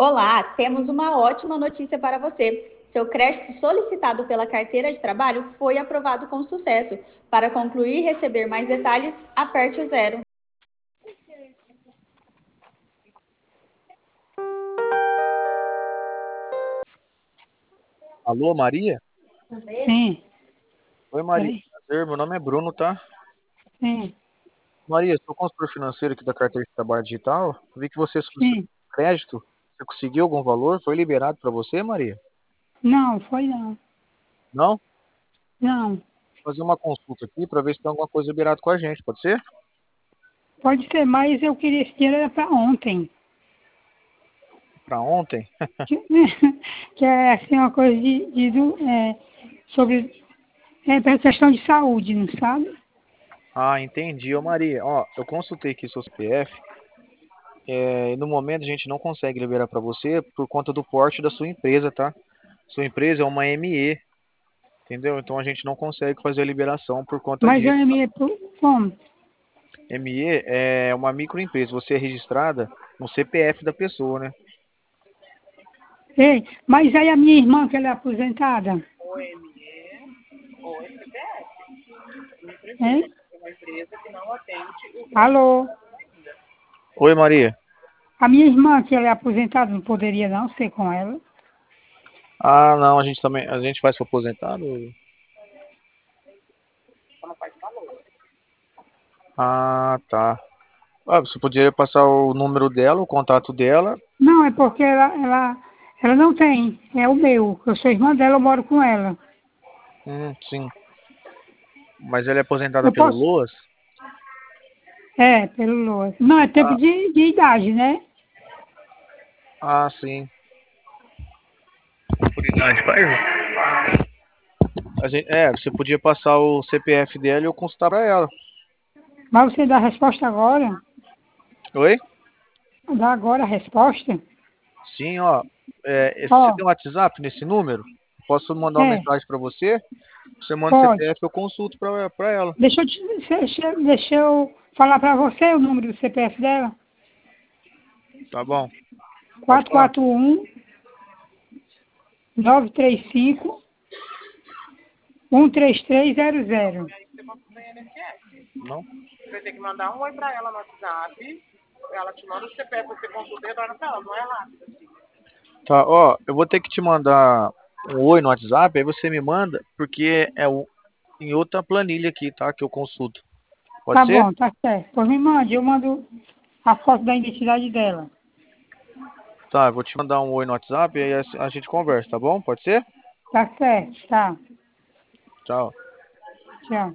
Olá, temos uma ótima notícia para você. Seu crédito solicitado pela carteira de trabalho foi aprovado com sucesso. Para concluir e receber mais detalhes, aperte o zero. Alô, Maria? Sim, Oi, Maria. peraí. Prazer, meu nome é Bruno, tá? Sim, Maria, sou consultor financeiro aqui da carteira de trabalho digital. Vi que você solicitou sim. crédito. Você conseguiu algum valor? Foi liberado para você, Maria? Não, foi não. Não? Não. Vou fazer uma consulta aqui para ver se tem alguma coisa liberada com a gente, pode ser? Pode ser, mas eu queria esse dinheiro era para ontem. Para ontem? Que, que é assim uma coisa sobre pra questão de saúde, não sabe? Ah, entendi. Ô, Maria, ó, eu consultei aqui seu CPF. E no momento a gente não consegue liberar para você por conta do porte da sua empresa, tá? Sua empresa é uma ME, entendeu? Então a gente não consegue fazer a liberação por conta Mas eu disso. me como? ME é uma microempresa. Você é registrada no CPF da pessoa, né? Ei, mas aí a minha irmã, que ela é aposentada, hein? Alô? Oi, Maria. A minha irmã, que ela é aposentada, não poderia não ser com ela? Ah, não, a gente faz para aposentado? Ah, tá. Ah, você poderia passar o número dela, o contato dela. Não, é porque ela não tem. É o meu. Eu sou irmã dela, eu moro com ela. Sim. Mas ela é aposentada Eu pelo posso? LOAS? É, pelo LOAS. Não, é tempo Ah, de idade, né? sim. Por idade, pai. Você podia passar o CPF dela e eu consultar para ela. Mas você dá a resposta agora? Oi? Dá agora a resposta? Sim, ó. Você Ó, tem um WhatsApp nesse número? Posso mandar uma é, mensagem para você? Você manda o pode. CPF, eu consulto para ela. Deixa eu falar para você o número do CPF dela. Tá bom? Pode Quatro falar. quatro um 935 13300. Não? Tá, ó, eu vou ter que te mandar um oi no WhatsApp, aí você me manda, porque em outra planilha aqui, tá? Que eu consulto. Pode Tá ser? bom, tá certo. Pois me mande, eu mando a foto da identidade dela. Tá, eu vou te mandar um oi no WhatsApp e aí a gente conversa, tá bom? Pode ser? Tá certo, tá. Tchau. Tchau.